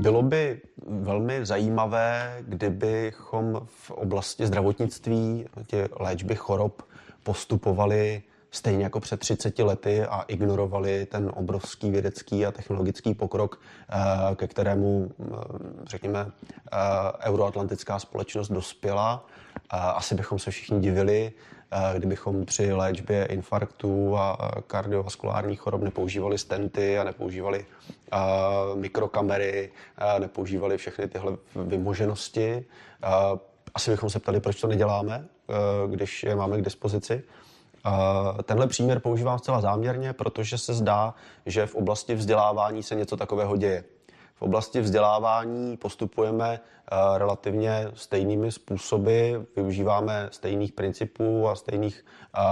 Bylo by velmi zajímavé, kdybychom v oblasti zdravotnictví, léčby chorob postupovali stejně jako před 30 lety a ignorovali ten obrovský vědecký a technologický pokrok, ke kterému, řekněme, euroatlantická společnost dospěla. Asi bychom se všichni divili, kdybychom při léčbě infarktů a kardiovaskulárních chorob nepoužívali stenty a nepoužívali mikrokamery, nepoužívali všechny tyhle vymoženosti. Asi bychom se ptali, proč to neděláme, když je máme k dispozici. Tenhle příměr používám zcela záměrně, protože se zdá, že v oblasti vzdělávání se něco takového děje. V oblasti vzdělávání postupujeme relativně stejnými způsoby, využíváme stejných principů a stejných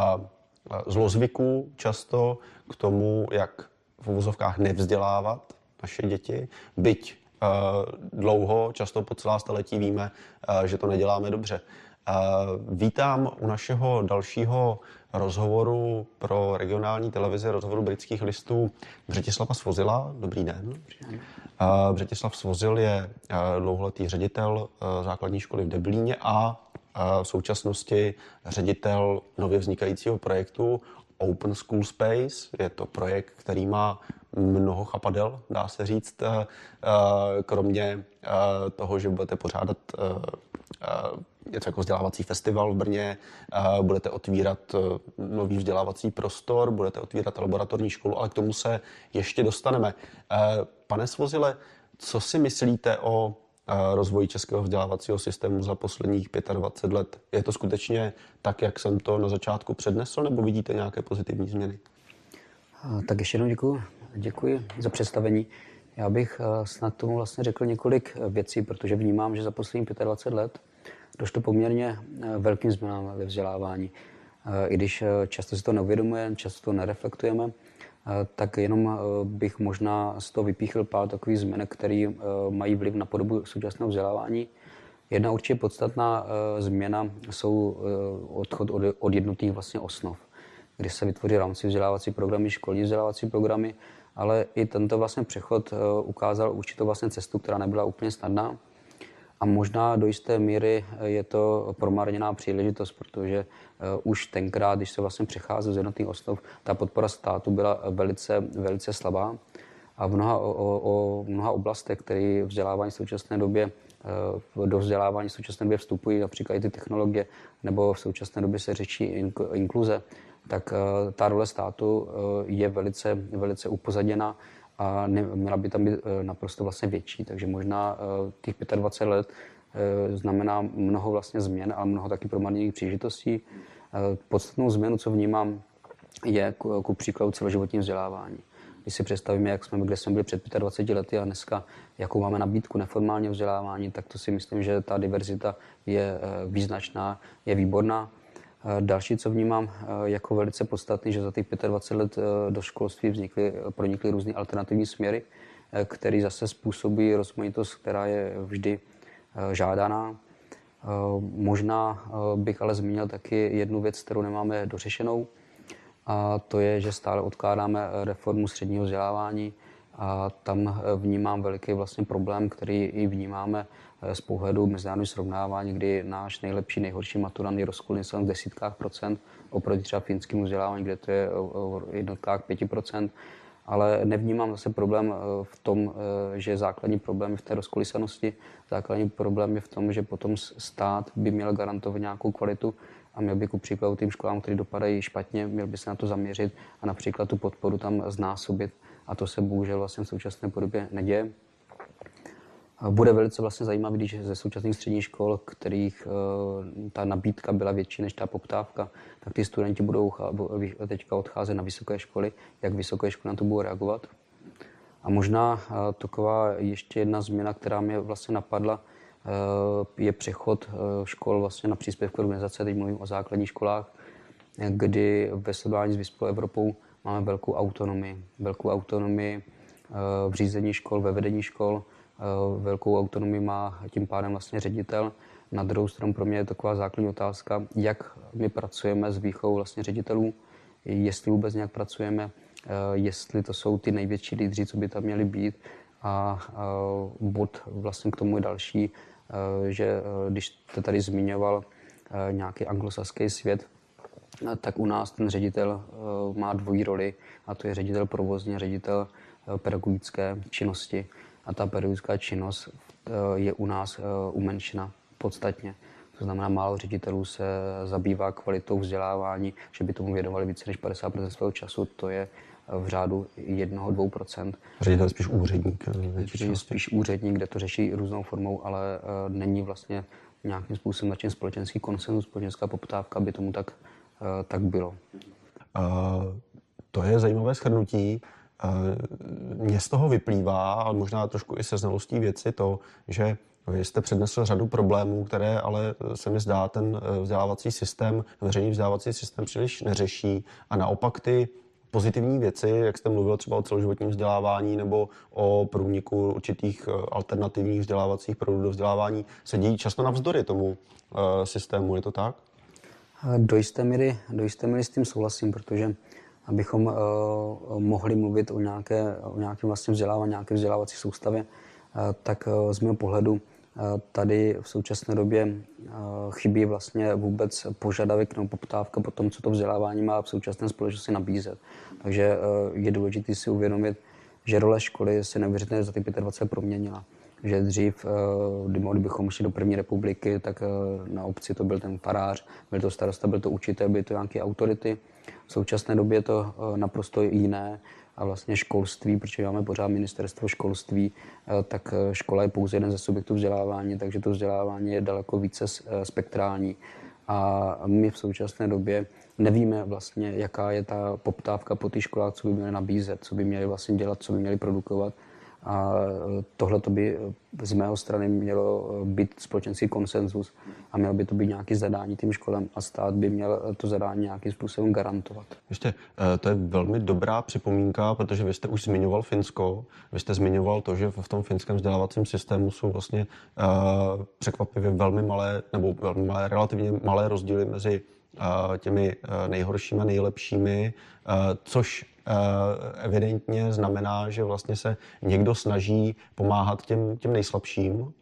zlozvyků často k tomu, jak v uvozovkách nevzdělávat naše děti, byť dlouho, často po celá staletí víme, že to neděláme dobře. Vítám u našeho dalšího rozhovoru pro regionální televizi, rozhovoru Britských listů, Břetislava Svozila. Dobrý den. Břetislav Svozil je dlouholetý ředitel základní školy v Deblíně a v současnosti ředitel nově vznikajícího projektu Open School Space. Je to projekt, který má mnoho chapadel, dá se říct, kromě toho, že budete pořádat něco jako vzdělávací festival v Brně, budete otvírat nový vzdělávací prostor, budete otvírat laboratorní školu, ale k tomu se ještě dostaneme. Pane Svozile, co si myslíte o rozvoji českého vzdělávacího systému za posledních 25 let? Je to skutečně tak, jak jsem to na začátku přednesl, nebo vidíte nějaké pozitivní změny? Tak ještě jednou děkuji za představení. Já bych snad tomu vlastně řekl několik věcí, protože vnímám, že za posledních 25 let došlo poměrně velkým změnám ve vzdělávání. I když často si to neuvědomujeme, často to nereflektujeme, tak jenom bych možná z toho vypíchl pár takových změn, které mají vliv na podobu současného vzdělávání. Jedna určitě podstatná změna jsou odchod od jednotných vlastně osnov, kdy se vytvoří rámci vzdělávací programy, školní vzdělávací programy, ale i tento vlastně přechod ukázal určitou vlastně cestu, která nebyla úplně snadná. A možná do jisté míry je to promarněná příležitost, protože už tenkrát, když se vlastně přecházel z jednotných osnov, ta podpora státu byla velice slabá. A v mnoha oblastech, které vzdělávání v současné době, do vzdělávání v současné době vstupují, například i ty technologie, nebo v současné době se řeší inkluze, tak ta role státu je velice upozaděna a měla by tam být naprosto vlastně větší. Takže možná těch 25 let znamená mnoho vlastně změn, ale mnoho taky promarněných příležitostí. Podstatnou změnu, co vnímám, je ku příkladu celoživotní vzdělávání. Když si představíme, kde jsme byli před 25 lety a dneska, jakou máme nabídku neformálně vzdělávání, tak to si myslím, že ta diverzita je význačná, je výborná. Další, co vnímám jako velice podstatný, že za těch 25 let do školství pronikly různé alternativní směry, které zase způsobují rozmanitost, která je vždy žádaná. Možná bych ale zmínil taky jednu věc, kterou nemáme dořešenou, a to je, že stále odkládáme reformu středního vzdělávání a tam vnímám veliký vlastně problém, který i vnímáme z pohledu mezinárodního srovnávání, kdy náš nejhorší maturant je rozkolísan v desítkách procent oproti třeba finskému vzdělávání, kde to je o jednotkách 5%. Ale nevnímám zase problém v tom, že základní problém je v té rozkolísanosti. Základní problém je v tom, že potom stát by měl garantovat nějakou kvalitu a měl by ku příkladu tým školám, které dopadají špatně, měl by se na to zaměřit a například tu podporu tam znásobit. A to se bohužel vlastně v současné podobě neděje. Bude velice vlastně zajímavé, když ze současných středních škol, kterých ta nabídka byla větší než ta poptávka, tak ty studenti budou teďka odcházet na vysoké školy, jak vysoké školy na to budou reagovat. A možná taková ještě jedna změna, která mě vlastně napadla, je přechod škol vlastně na příspěvkové organizace, teď mluvím o základních školách, kdy ve srovnání s vyspělou Evropou máme velkou autonomii v řízení škol, ve vedení škol. Velkou autonomii má tím pádem vlastně ředitel. Na druhou stranu pro mě je taková základní otázka, jak my pracujeme s výchovou vlastně ředitelů, jestli vůbec nějak pracujeme, jestli to jsou ty největší lídři, co by tam měli být, A bod vlastně k tomu je další, že když jste tady zmiňoval nějaký anglosaský svět, tak u nás ten ředitel má dvojí roli, a to je ředitel provozní a ředitel pedagogické činnosti. A ta pedagogická činnost je u nás umenšena podstatně. To znamená, málo ředitelů se zabývá kvalitou vzdělávání, že by tomu věnovali více než 50% svého času, to je v řádu 1-2%. Ředitel je spíš úředník. Je spíš úředník, kde to řeší různou formou, ale není vlastně nějakým způsobem način společenský konsenzus, společenská poptávka, aby tomu tak bylo. To je zajímavé shrnutí. Mně z toho vyplývá, ale možná trošku i se znalostí věci, to, že vy jste přednesl řadu problémů, které ale se mi zdá ten vzdělávací systém, veřejný vzdělávací systém příliš neřeší a naopak ty pozitivní věci, jak jste mluvil třeba o celoživotním vzdělávání nebo o průniku určitých alternativních vzdělávacích produktů do vzdělávání, se dějí často navzdory tomu systému, je to tak? Do jisté míry s tím souhlasím, protože abychom mohli mluvit o nějakém vlastně vzdělávání, nějaké vzdělávací soustavě, tak z mého pohledu tady v současné době chybí vlastně vůbec požadavek nebo poptávka po tom, co to vzdělávání má v současné společnosti nabízet. Takže je důležité si uvědomit, že role školy se neuvěřitelně za ty 25 proměnila. Že dřív, kdybychom šli do první republiky, tak na obci to byl ten farář, byl to starosta, byl to učitel, byly to nějaké autority. V současné době je to naprosto jiné a vlastně školství, protože máme pořád ministerstvo školství, tak škola je pouze jeden ze subjektů vzdělávání, takže to vzdělávání je daleko více spektrální. A my v současné době nevíme vlastně, jaká je ta poptávka po těch školách, co by měly nabízet, co by měly vlastně dělat, co by měly produkovat. A tohle by z mého strany mělo být společenský konsenzus a mělo by to být nějaké zadání tím školám a stát by měl to zadání nějakým způsobem garantovat. Ještě, to je velmi dobrá připomínka, protože vy jste už zmiňoval Finsko, vy jste zmiňoval to, že v tom finském vzdělávacím systému jsou vlastně překvapivě velmi malé, nebo velmi malé, relativně malé rozdíly mezi těmi nejhoršími a nejlepšími, což evidentně znamená, že vlastně se někdo snaží pomáhat těm nejslabším.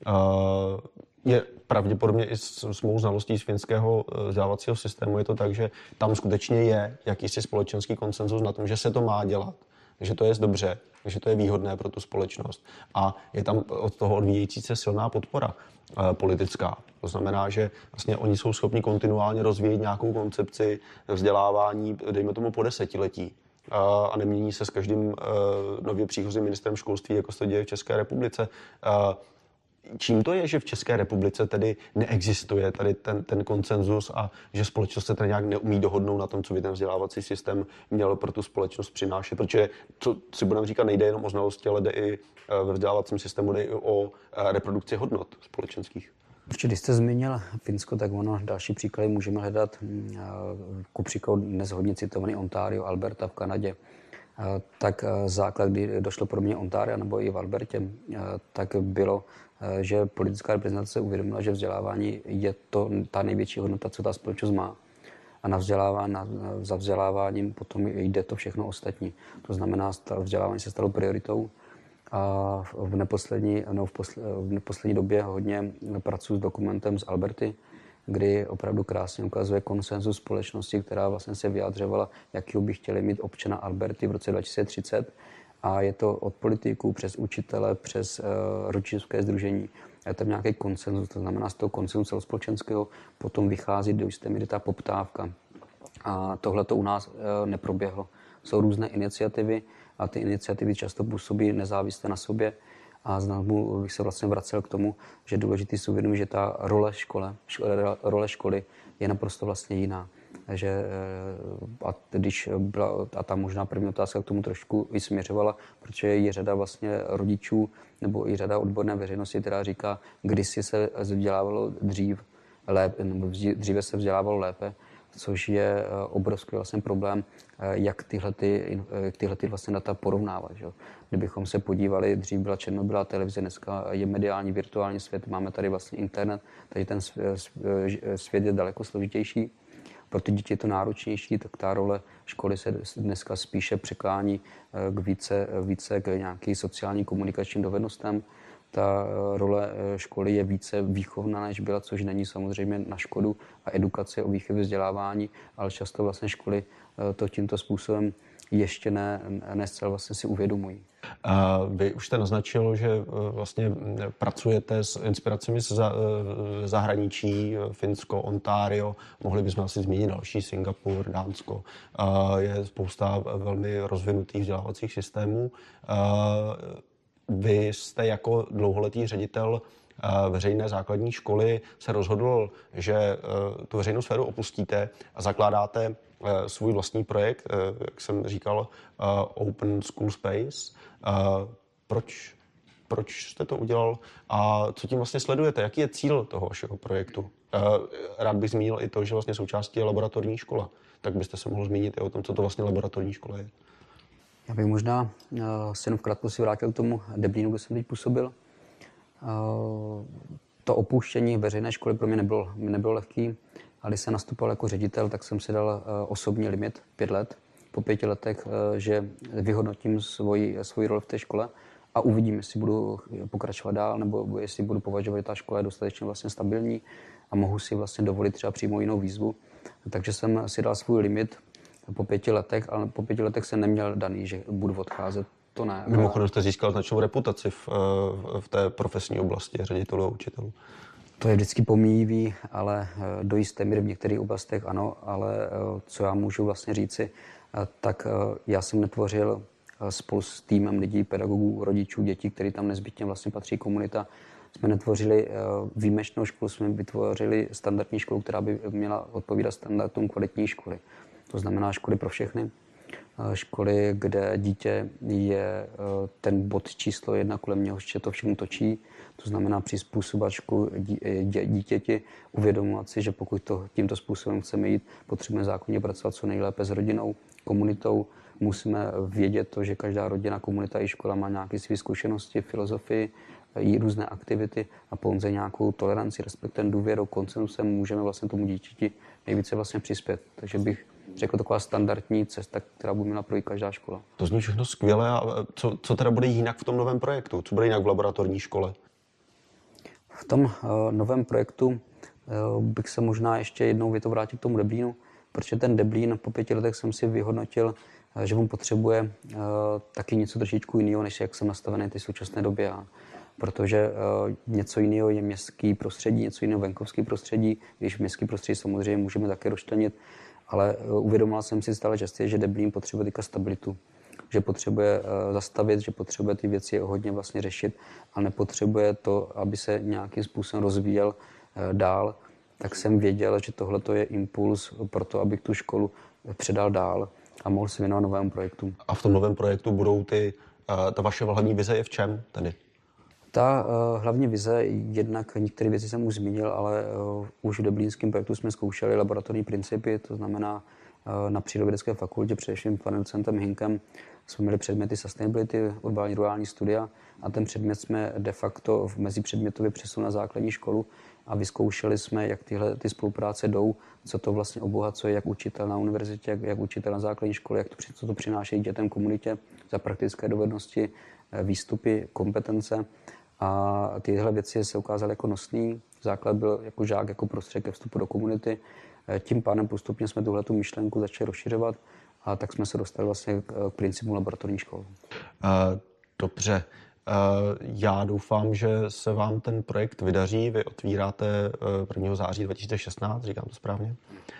Je pravděpodobně i s mou znalostí z finského vzdělávacího systému je to tak, že tam skutečně je jakýsi společenský konsenzus na tom, že se to má dělat, že to je dobře, že to je výhodné pro tu společnost. A je tam od toho odvíjející se silná podpora politická. To znamená, že vlastně oni jsou schopni kontinuálně rozvíjet nějakou koncepci vzdělávání, dejme tomu po desetiletí. A nemění se s každým nově příchozím ministrem školství, jako se to děje v České republice. Čím to je, že v České republice tedy neexistuje tady ten konsenzus a že společnost se tady nějak neumí dohodnout na tom, co by ten vzdělávací systém měl pro tu společnost přinášet? Protože, co si budeme říkat, nejde jenom o znalosti, ale jde i ve vzdělávacím systému jde i o reprodukci hodnot společenských. Určitě, když jste zmínil Finsko, tak ono další příklady můžeme hledat. Ku příkladu dnes hodně citovaný Ontario, Alberta v Kanadě. Tak základ, kdy došlo pro mě Ontario nebo i v Albertě, tak bylo, že politická reprezentace uvědomila, že vzdělávání je to ta největší hodnota, co ta společnost má. A za vzděláváním potom jde to všechno ostatní. To znamená, vzdělávání se stalo prioritou. A v neposlední době hodně pracuji s dokumentem z Alberty, kdy opravdu krásně ukazuje konsenzus společnosti, která vlastně se vyjádřovala, jakýho by chtěli mít občana Alberty v roce 2030. A je to od politiků přes učitele, přes rodičovské sdružení. Je tam nějaký konsenzus, to znamená z toho konsenzu celospolečenského potom vychází do jisté míry ta poptávka. A tohle to u nás neproběhlo. Jsou různé iniciativy a ty iniciativy často působí nezávisle na sobě. A znovu bych se vlastně vracel k tomu, že důležitý si uvědomit, že ta role školy je naprosto vlastně jiná. Že, a ta možná první otázka k tomu trošku i směřovala, protože je řada vlastně rodičů nebo i řada odborné veřejnosti, která říká, kdysi se vzdělávalo dříve se vzdělávalo lépe, což je obrovský vlastně problém, jak tyhle vlastně data porovnávat. Že? Kdybychom se podívali, dřív byla černobílá televize, dneska je mediální, virtuální svět, máme tady vlastně internet, takže ten svět je daleko složitější. pro ty děti je to náročnější, tak ta role školy se dneska spíše překlání k více k nějakým sociální komunikačním dovednostem. Ta role školy je více výchovná, než byla, což není samozřejmě na škodu a edukace o výchově vzdělávání, ale často vlastně školy to tímto způsobem ještě ne zcela vlastně si uvědomují. Vy už jste naznačil, že vlastně pracujete s inspiracemi z zahraničí, Finsko, Ontario, mohli bychom asi zmínit další, Singapur, Dánsko. Je spousta velmi rozvinutých vzdělávacích systémů. Vy jste jako dlouholetý ředitel veřejné základní školy se rozhodl, že tu veřejnou sféru opustíte a zakládáte svůj vlastní projekt, jak jsem říkal, Open School Space. Proč jste to udělal a co tím vlastně sledujete? Jaký je cíl toho vašeho projektu? Rád bych zmínil i to, že vlastně součástí je laboratorní škola. Tak byste se mohl zmínit i o tom, co to vlastně laboratorní škola je. Já bych možná se jenom v krátkosti vrátil k tomu Deblínu, kde jsem teď působil. To opuštění veřejné školy pro mě nebylo lehký, ale když jsem nastupoval jako ředitel, tak jsem si dal osobní limit 5 let. Po 5 letech, že vyhodnotím svoji roli v té škole a uvidím, jestli budu pokračovat dál, nebo jestli budu považovat, že ta škola je dostatečně vlastně stabilní a mohu si vlastně dovolit třeba přijmout jinou výzvu. Takže jsem si dal svůj limit po 5 letech, ale po 5 letech jsem neměl daný, že budu odcházet. To ne. Mimochodem jste získal značnou reputaci v té profesní oblasti ředitelů a učitelů. To je vždycky pomíjivý, ale do jisté míry v některých oblastech ano, ale co já můžu vlastně říci, tak já jsem netvořil spolu s týmem lidí, pedagogů, rodičů, dětí, který tam nezbytně vlastně patří komunita. Jsme netvořili výjimečnou školu, jsme vytvořili standardní školu, která by měla odpovídat standardům kvalitní školy. To znamená školy pro všechny. Školy, kde dítě je ten bod číslo 1, kolem něhož se to všechno točí. To znamená přizpůsobovat školu dítěti, uvědomovat si, že pokud to tímto způsobem chceme jít, potřebujeme zákonně pracovat co nejlépe s rodinou, komunitou. Musíme vědět to, že každá rodina, komunita i škola má nějaké své zkušenosti, filozofii, i různé aktivity a pouze nějakou toleranci, respektem, důvěrou, konsensusem můžeme vlastně tomu dítěti nejvíce vlastně přispět. Takže bych řekl taková standardní cesta, která by měla projít každá škola. To zní všechno skvěle. A co teda bude jinak v tom novém projektu? Co bude jinak v laboratorní škole? V tom novém projektu bych se možná ještě jednou větou vrátil k tomu Deblínu, protože ten Deblín po 5 letech jsem si vyhodnotil, že on potřebuje taky něco trošičku jiného, než jak jsem nastavený v té současné době. Protože něco jiného je městský prostředí, něco jiného venkovský prostředí, když městský prostředí samozřejmě můžeme také rozčlenit, ale uvědomil jsem si stále častěji, že Deblín potřebuje teďka stabilitu, že potřebuje zastavit, že potřebuje ty věci hodně vlastně řešit, ale nepotřebuje to, aby se nějakým způsobem rozvíjel dál. Tak jsem věděl, že tohle je impuls pro to, abych tu školu předal dál a mohl se věnovat novému projektu. A v tom novém projektu budou ta vaše hlavní vize je v čem tedy? Ta hlavní vize, jednak některé věci jsem už zmínil, ale už v deblínském projektu jsme zkoušeli laboratorní principy, to znamená na Přírodovědecké fakultě, především panem docentem Hinkem, jsme měli předměty sustainability, urbání rurální studia a ten předmět jsme de facto v mezipředmětově přesunuli na základní školu a vyzkoušeli jsme, jak ty spolupráce jdou, co to vlastně obohacuje, jak učitel na univerzitě, jak učitel na základní škole, co to přináší dětem, komunitě za praktické dovednosti, výstupy, kompetence. A tyhle věci se ukázaly jako nosný. Základ byl jako žák, jako prostředek ke vstupu do komunity. Tím pádem postupně jsme tuhletu myšlenku začali rozšiřovat a tak jsme se dostali vlastně k principu laboratorní školy. Dobře. Já doufám, že se vám ten projekt vydaří. Vy otvíráte 1. září 2016, říkám to správně.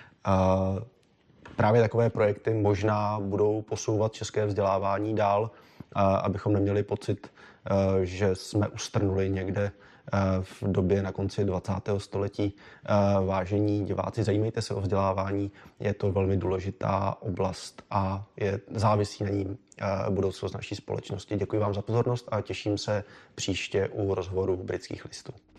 Právě takové projekty možná budou posouvat české vzdělávání dál, abychom neměli pocit, že jsme ustrnuli někde v době na konci 20. století. Vážení diváci, zajímejte se o vzdělávání, je to velmi důležitá oblast a závisí na ní budoucnost naší společnosti. Děkuji vám za pozornost a těším se příště u rozhovoru Britských listů.